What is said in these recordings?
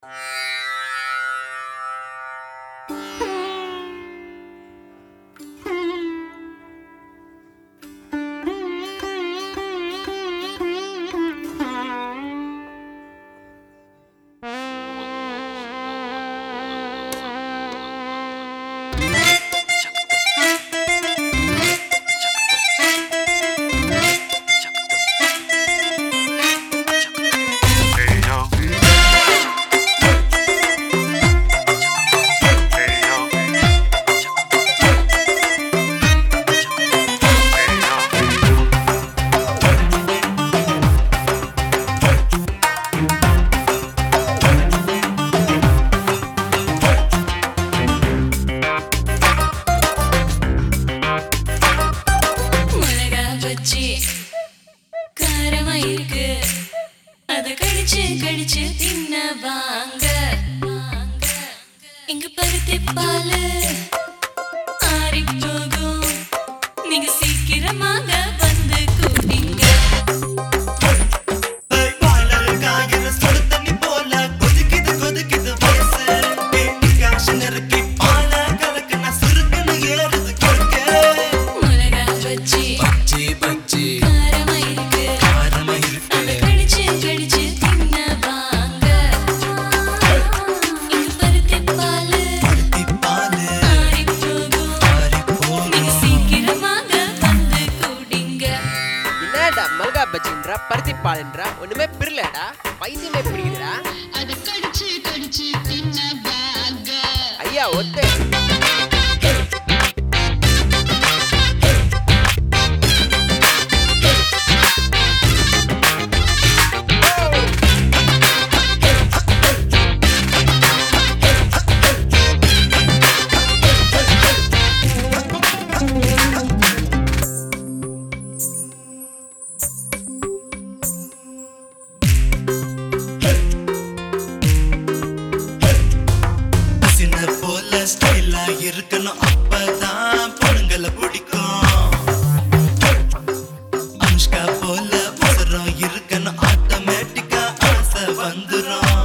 கடிச்சு தின்ன வாங்க இங்க பருத்தி பாலு ஆறி போகும் நீங்க சீக்கிரமாக வந்து கூட்டிங்க பருத்தி பால்ன்றா ஒண்ணுமே பிரியலடா பைத்தியமே பிடிக்குதுடா அது கடிச்சு கடிச்சு தின்ன வாங்க ஐயா ஒத்தே ஸ்டைலா இருக்கணும் அப்பதான் பொண்ணுங்களை பிடிக்கும் அனுஷ்கா போல உசரம் இருக்கணும் ஆட்டோமேட்டிக்கா ஆசை வந்துரும்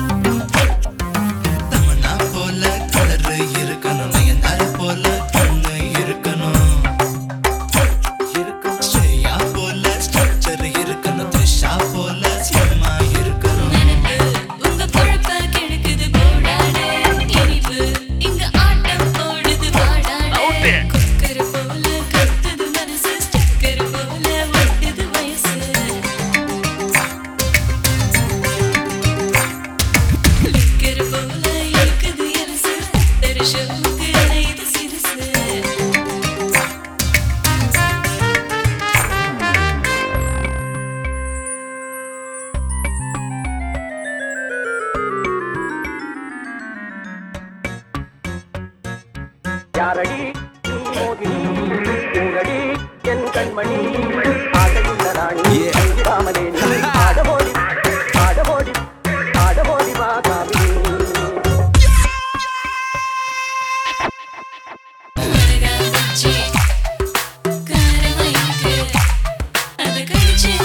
தமன்னா போல கலரு இருக்கணும் நயன்தாரா போல கண்ணு இருக்கணும் ஸ்ரேயா போல ஸ்ட்ரக்சர் இருக்கணும் த்ரிஷா போல ஸ்லிம்மா இருக்கணும் யாரடி நீ மோகினி உங்கடி என் கண்மணி ஆசையுள்ள ராணி ராமனே நீ ஆடமோடி ஆடமோடி ஆடமோடி வாகாமி அது கடிச்சு